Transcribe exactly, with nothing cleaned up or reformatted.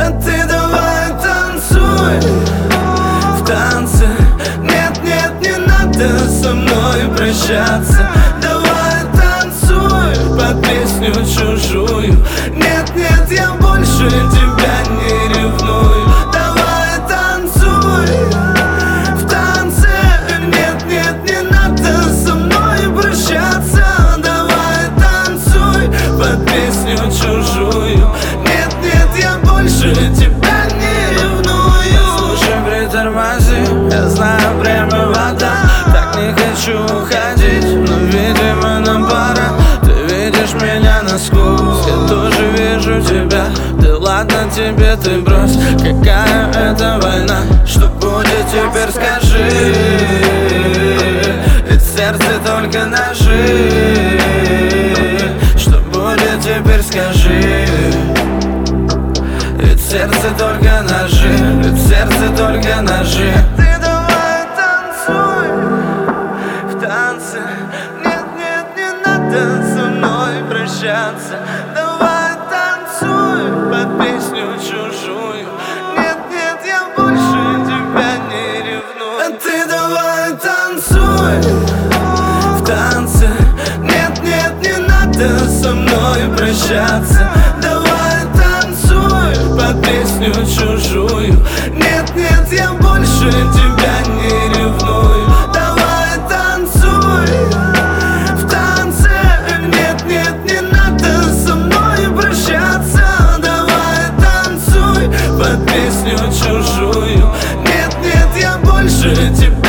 А ты давай танцуй в танце. Нет, нет, не надо со мной прощаться. Давай танцуй под песню чужую. Нет, нет, я больше тебя не ревную. Давай танцуй в танце. Нет, нет, не надо со мной прощаться. Давай танцуй под песню чужую. Нет, нет, я больше тебя не ревную. Слушай, притормози, я знаю, время вода. Так не хочу уходить, но, видимо, нам пора. Ты видишь меня насквозь, я тоже вижу тебя. Да ладно тебе, ты брось, какая это война. Что будет теперь, скажи. Ведь в сердце только ножи. Что будет теперь, скажи. Ведь в сердце только ножи. Ведь в сердце только ножи. Ты давай танцуй в танце. Нет, нет, не надо со мной прощаться. Давай танцуй под песню чужую. Нет, нет, я больше тебя не ревную. А ты давай танцуй в танце. Нет, нет, не надо со мной прощаться. Давай танцуй под песню чужую. Нет, нет, я больше тебя не ревную. Давай танцуй в танце. Нет, нет, не надо со мной прощаться. Давай танцуй под песню чужую. Нет, нет, я больше тебя